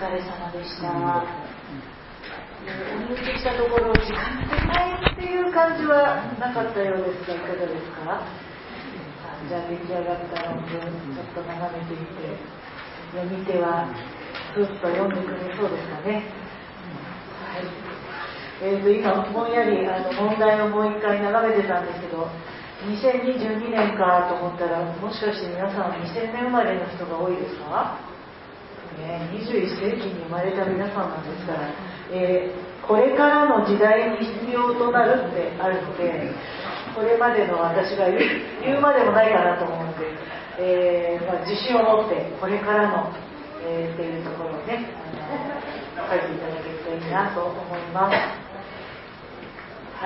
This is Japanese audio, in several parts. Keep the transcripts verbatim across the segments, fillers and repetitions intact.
疲れ様でした。お入りしたところ、時間が足りないっていう感じはなかったようですが、いかがですか？じゃあ出来上がった論文、ちょっと眺めてみて、読み手はスーッと読んでくれそうですかね。はい。えーと、今、ぼんやりあの問題をもう一回眺めてたんですけど、にせんにじゅうにねんかと思ったら、もしかして皆さんにせんねん生まれの人が多いですか？ね、にじゅういっせいきに生まれた皆さんなんですから、えー、これからの時代に必要となるってあるので、これまでの私が言う、言うまでもないかなと思うので、えーまあ、自信を持ってこれからの、えー、っていうところをね、あの書いていただけるといいなと思います。はい。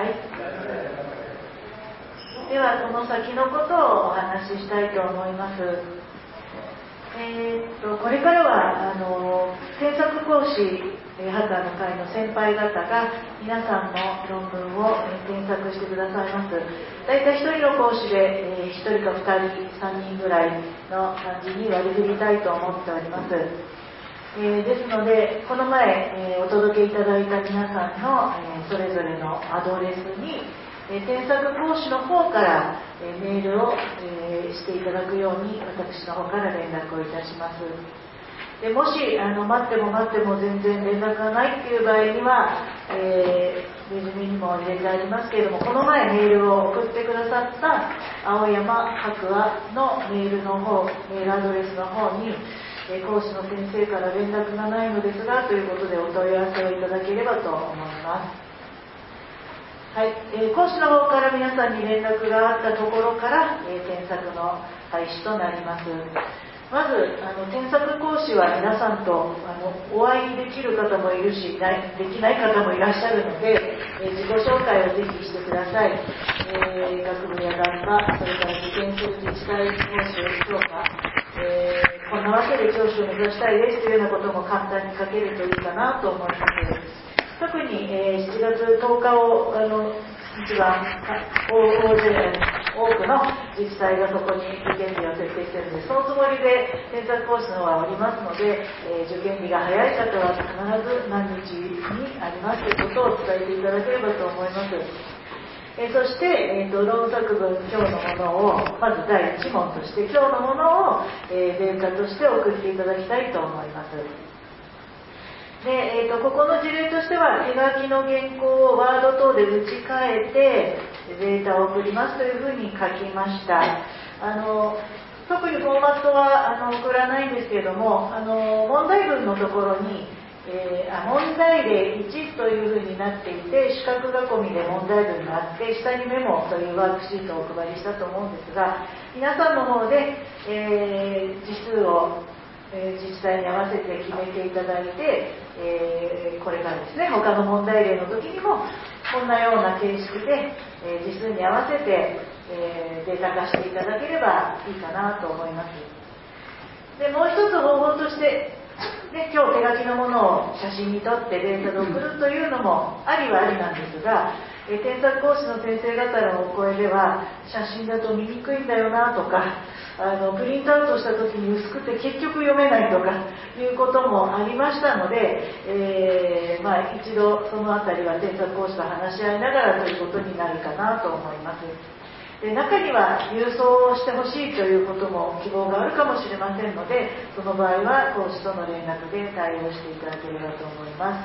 ではこの先のことをお話ししたいと思います。えー、っとこれからはあの添削講師ハッカーの会の先輩方が皆さんの論文を添削してくださいます。だいたいひとりの講師で、えー、ひとりかふたり、さんにんぐらいの感じに割り振りたいと思っております。えー、ですのでこの前、えー、お届けいただいた皆さんの、えー、それぞれのアドレスにえー、添削講師の方から、えー、メールを、えー、していただくように私の方から連絡をいたします。でもしあの待っても待っても全然連絡がないっていう場合には、えー、レジュメにも入れてありますけれども、この前メールを送ってくださった青山白亜のメールの方、メールアドレスの方に、えー、講師の先生から連絡がないのですがということでお問い合わせをいただければと思います。はい、えー、講師の方から皆さんに連絡があったところから、えー、添削の開始となります。まずあの添削講師は皆さんとあのお会いできる方もいるしないできない方もいらっしゃるので、えー、自己紹介をぜひしてください。えー、学部や学科、それから受験する自治体講師を評価、えー、こんなわけで教師を目指したいですというようなことも簡単に書けるといいかなと思います。特に、えー、しちがつとおかをあの一番大勢多くの自治体がそこに受験日を設定しているので、そのつもりで添削講師の方はおりますので、えー、受験日が早い方は必ず何日にありますということを伝えていただければと思います。えー、そして、えー、と論作文今日のものをまずだいいち問として今日のものを、えー、データとして送っていただきたいと思います。でえー、とここの事例としては手書きの原稿をワード等で打ち替えてデータを送りますというふうに書きました。あの特にフォーマットはあの送らないんですけれども、あの問題文のところに、えー、あ問題例いちというふうになっていて四角囲みで問題文があって下にメモというワークシートをお配りしたと思うんですが、皆さんの方で、えー、字数をえー、自治体に合わせて決めていただいて、えー、これからですね他の問題例の時にもこんなような形式で、えー、字数に合わせて、えー、データ化していただければいいかなと思います。でもう一つ方法として、ね、今日手書きのものを写真に撮ってデータで送るというのもありはありなんですが、えー、添削講師の先生方のお声では写真だと見にくいんだよなとか、あのプリントアウトした時に薄くて結局読めないとかいうこともありましたので、えーまあ、一度そのあたりは添削講師と話し合いながらということになるかなと思います。で中には郵送してほしいということも希望があるかもしれませんので、その場合は講師との連絡で対応していただければと思います。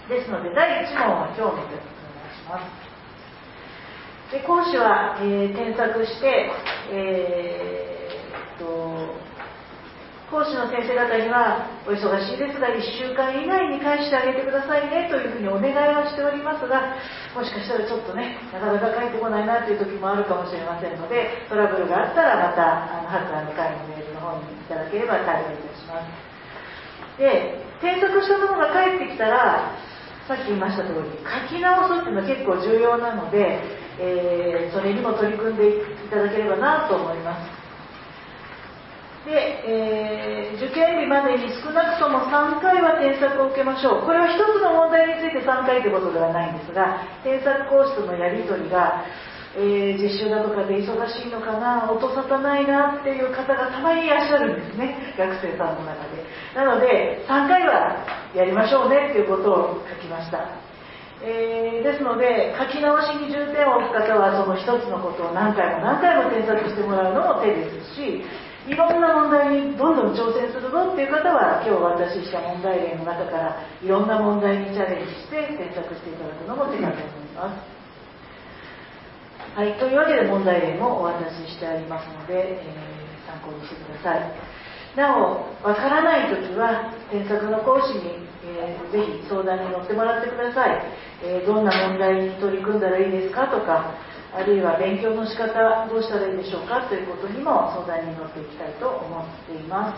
ですのでだいいち問は今日のでお願いします。で講師は、えー、添削して、えー、っと講師の先生方にはお忙しいですがいっしゅうかん以内に返してあげてくださいねというふうにお願いはしておりますが、もしかしたらちょっとねなかなか返ってこないなという時もあるかもしれませんので、トラブルがあったらまたあのハッカーの会のメールの方にいただければ対応いたします。で添削したものが返ってきたらさっき言いました通り書き直すっていうのは結構重要なので、えー、それにも取り組んでいただければなと思います。で、えー、受験日までに少なくともさんかいは添削を受けましょう。これは一つの問題についてさんかいということではないんですが、添削講師とのやり取りがえー、実習だとかで忙しいのかな、音沙汰ないなっていう方がたまにいらっしゃるんですね、学生さんの中で。なのでさんかいはやりましょうねっていうことを書きました。えー、ですので書き直しに重点を置く方はその一つのことを何回も何回も添削してもらうのも手ですし、いろんな問題にどんどん挑戦するぞっていう方は今日お渡しした問題例の中からいろんな問題にチャレンジして添削していただくのも手かと思います。はい、というわけで問題例もお渡ししてありますので、えー、参考にしてください。なお、わからないときは添削の講師に、えー、ぜひ相談に乗ってもらってください。えー、どんな問題に取り組んだらいいですかとか、あるいは勉強の仕方どうしたらいいでしょうかということにも相談に乗っていきたいと思っています。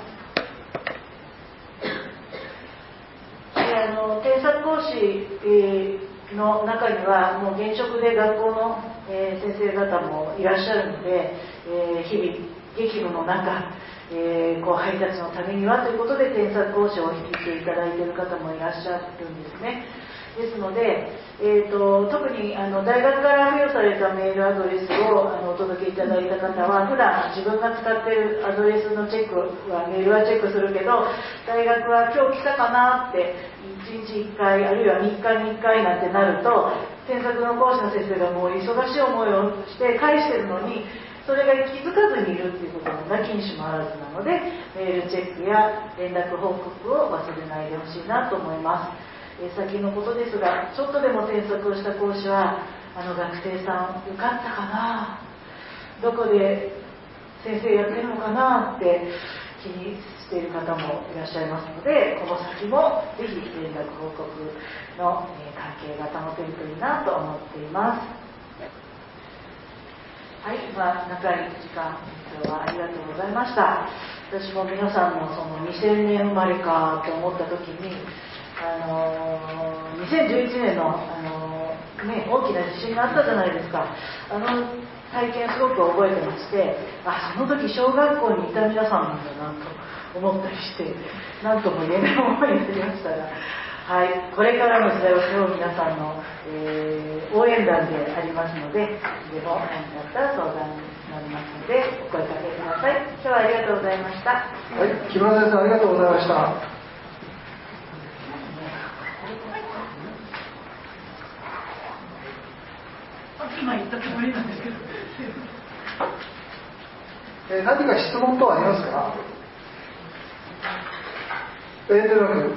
で、あの添削講師、えー、の中にはもう現職で学校の、えー、先生方もいらっしゃるので、えー、日々激務の中、えー、後輩たちのためにはということで添削講師を引き受けていただいている方もいらっしゃるんですね。ですので、えー、と特にあの大学から付与されたメールアドレスをあのお届けいただいた方は、普段自分が使っているアドレスのチェックはメールはチェックするけど、大学は今日来たかなっていちにちいっかいあるいはみっかにいっかいなんてなると、添削の講師の先生がもう忙しい思いをして返してるのに、それが気づかずにいるっていうこともなきにしもあらずなので、メールチェックや連絡報告を忘れないでほしいなと思います。え先のことですが、ちょっとでも添削をした講師は、あの学生さん受かったかな、どこで先生やってるのかなって気にしている方もいらっしゃいますので、この先もぜひ連絡報告の、え関係が保てるといいなと思っています。はい、まあ、長い時間今日はありがとうございました。私も皆さんのそのにせんねん生まれかと思った時に、あのー、にせんじゅういちねんの、あのーね、大きな地震があったじゃないですか。あの体験すごく覚えてまして、あ、その時小学校にいた皆さんなんだなと思ったりして、何とも言えない思いになりましたが、はい、これからの時代を背負う皆さんの、えー、応援団でありますので、でも何かあったら相談になりますのでお声かけください。今日はありがとうございました。はい、 木村先生ありがとうございました。 今言ったつもりなんですけど、 えー、何か質問等ありますか？えー、というわけで、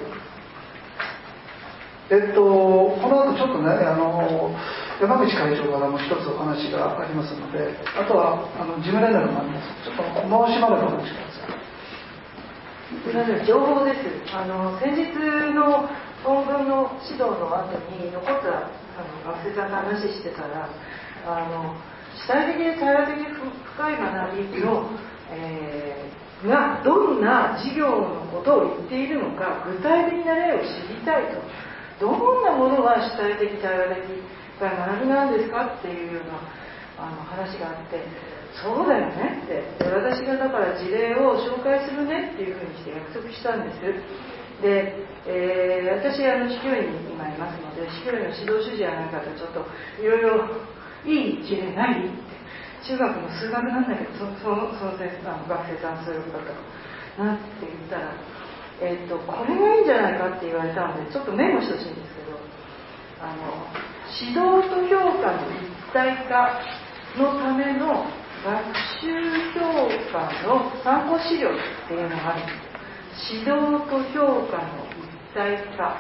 えっと、この後ちょっとね、あの山口会長からも一つお話がありますので、あとはあの事務連絡もあります。ちょっと申しまでお待ちください。 すみません、情報です。あの先日の本文の指導の後に残ったあの学生さんと話してたら、あの主体的で対話的深い学びの、えー、がどんな授業のことを言っているのか、具体的な例を知りたいと。どんなものが主体的対話的深い学びなんですかっていうようなあの話があって、そうだよねって、私がだから事例を紹介するねっていうふうにして約束したんです。で、えー、私あの司教員に今いますので、司教員の指導主事やなんかとちょっといろいろいい事例ないって、中学の数学なんだけど、そそのその先生あの学生さん数学だったかなって言ったら、えー、とこれがいいんじゃないかって言われたので、ちょっとメモしてほしいんですけど、あの指導と評価の一体化のための学習評価の参考資料っていうのがあるんです。指導と評価の一体化、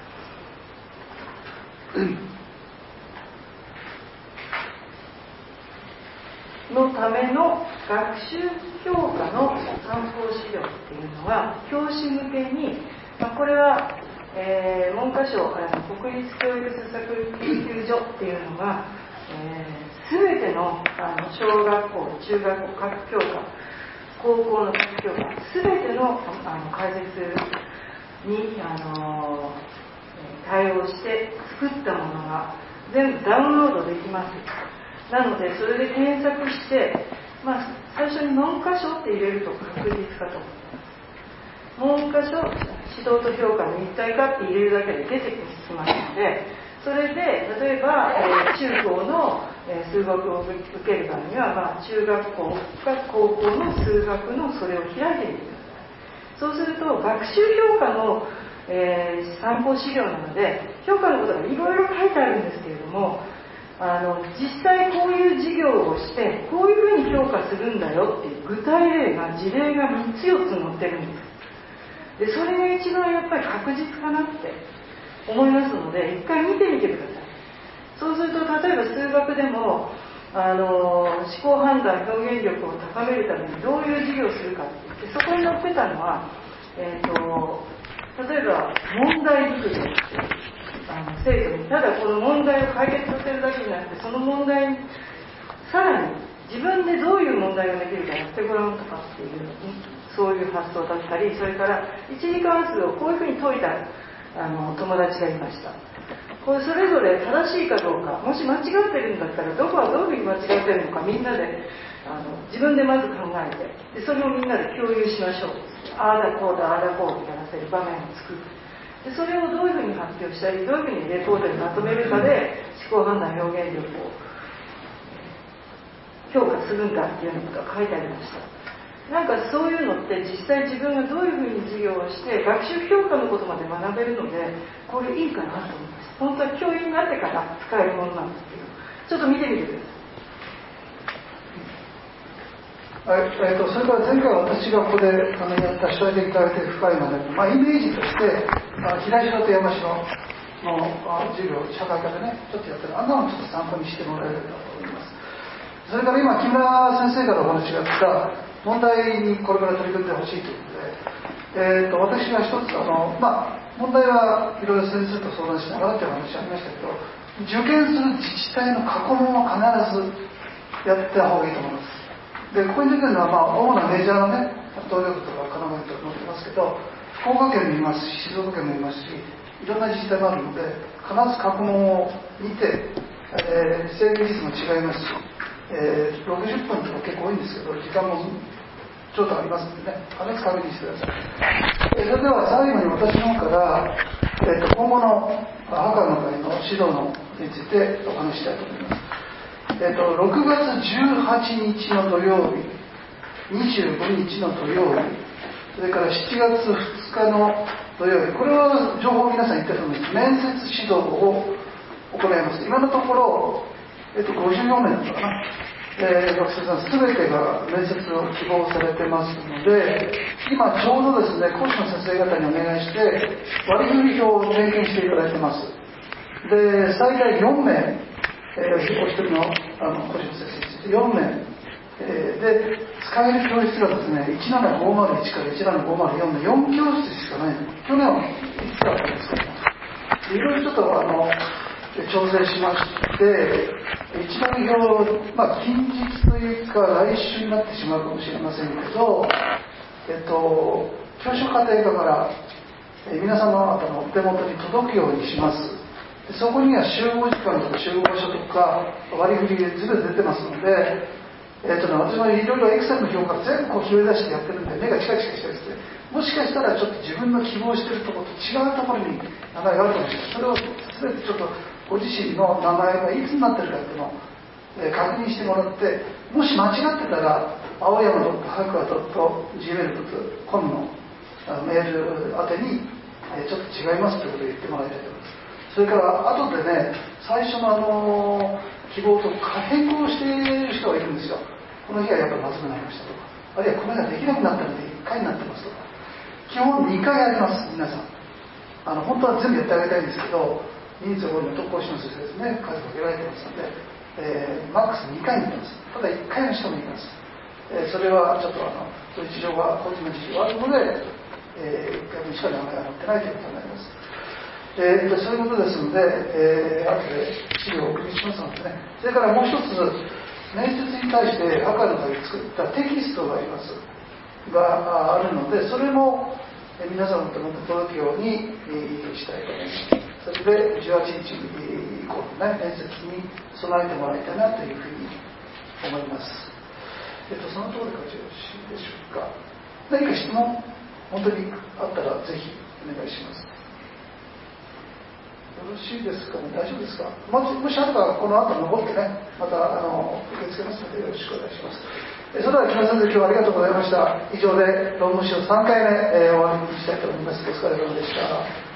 のための学習評価の参考資料っていうのは教師向けに、まあ、これは、えー、文科省あの国立教育施策研究所っていうのが、えー、全ての、あの小学校、中学校各教科、高校の各教科全ての、あの解説に、あのー、対応して作ったものが全部ダウンロードできます。なのでそれで検索して、まあ、最初に文科省って入れると確実かと思います。文科省指導と評価の一体化って入れるだけで出てきますので、それで例えば、えー、中高のえー、数学を受ける場合には、まあ、中学校か高校の数学のそれを開いてみてください。そうすると学習評価の、えー、参考資料なので評価のことがいろいろ書いてあるんですけれども、あの実際こういう授業をしてこういうふうに評価するんだよっていう具体例が事例がみっつよっつ載ってるんです。でそれが一番やっぱり確実かなって思いますので一回見てみてください。そうすると例えば数学でもあの思考判断表現力を高めるためにどういう授業をするかって言ってそこに載ってたのは、えー、と例えば問題作りをしてあの生徒にただこの問題を解決させるだけじゃなくてその問題にさらに自分でどういう問題ができるかやってごらんとかっていうそういう発想だったり、それから一次関数をこういうふうに解いたあの友達がいました。これそれぞれ正しいかどうか、もし間違ってるんだったらどこはどういうふうに間違ってるのかみんなであの自分でまず考えて、でそれをみんなで共有しましょう。ああだこうだああだこうってやらせる場面を作る。でそれをどういうふうに発表したりどういうふうにレポートにまとめるかで思考判断表現力を評価するんだっていうようなことが書いてありました。なんかそういうのって実際自分がどういうふうに授業をして学習評価のことまで学べるのでこれいいかなと思います。本当は教員になってから使えるものなんですけどちょっと見てみてください。 はい、えー、とそれから前回私がここであのやった主体的体系深いまでの、まあ、イメージとしてあの平城と山城のあ授業社会科でねちょっとやってるあんなのをちょっと参考にしてもらえればと思います。それから今木村先生からお話があった問題にこれから取り組んでほしいということで、えー、と私が一つあの、まあ、問題はいろいろ先生と相談しながらという話ありましたけど受験する自治体の過去問を必ずやった方がいいと思います。でここに出てるのは、まあ、主なメジャーなね東京都とか神奈川とか載ってますけど福岡県もいますし静岡県もいますしいろんな自治体もあるので必ず過去問を見て、えー、正解率も違いますし、えー、ろくじゅっぷんとか結構多いんですけど時間もちょっとありますのでね必ず確認してください。えー、それでは最後に私の方から、えー、と今後の赤の会の指導のについてお話ししたいと思います。えっと、ろくがつじゅうはちにちの土曜日、にじゅうごにちの土曜日、それからしちがつふつかの土曜日、これは情報を皆さん言ってると思います。面接指導を行います。今のところ、えっと、ごじゅうよんめいだったかな、えー、学生さんすべてが面接を希望されてますので、今ちょうどですね、講師の先生方にお願いして、割り振り表を点検していただいてます。で、最大よんめい、えー、お一人のあの講師の先生よんめい、えー、で使える教室がですねいちななごまるいちからいちななごまるよんのよんきょうしつしかないの。去年はいつだったんですけどいろいろちょっとあの調整しまして一番表、まあ、近日というか来週になってしまうかもしれませんけど、えっと、教習課程課から、えー、皆様方のお手元に届くようにします。そこには集合時間とか集合場所とか割り振り全て出てますので、えーとね、私もいろいろエクセルの評価全部こう拾い出してやってるんで目がチカチカしてですねもしかしたらちょっと自分の希望してるところと違うところに名前があるかもしれない。それを全てちょっとご自身の名前がいつになってるかっていうのを、えー、確認してもらってもし間違ってたら青山 .白亜 ジーメール ドットコム のメール宛てに、えー、ちょっと違いますということを言ってもらいたいと思います。それから後でね最初のあの希望と変更している人がいるんですよ。この日はやっぱりまずくなりましたとかあるいはこの日はできなくなったのでいっかいになってますとか基本にかいやります皆さん。あの本当は全部やってあげたいんですけど人数多いの特攻師の先生ですね数かけられてますので、えー、マックスにかいになってます。ただいっかいの人もいます。えー、それはちょっとあのそういう事情が個人の事情があるので、えー、いっかいにしか名前が載ってないということになります。えー、とそういうことですので、えー、後で資料をお送りしますのでね。それからもう一つ面接に対して赤の会で作ったテキストがありますがあるのでそれも皆さんの手元に届くようにしたいと思います。それでじゅうはちにち以降の、ね、面接に備えてもらいたいなというふうに思います。えっと、そのところでよろしいでしょうか。何か質問本当にあったらぜひお願いします。よろろしいですかね、大丈夫ですか。もし、もしあればこの後残ってね、またあの受け付けますのでよろしくお願いします。それでは木村先生、今日はありがとうございました。以上で論文集さんかいめ、えー、終わりにしたいと思います。お疲れ様でした。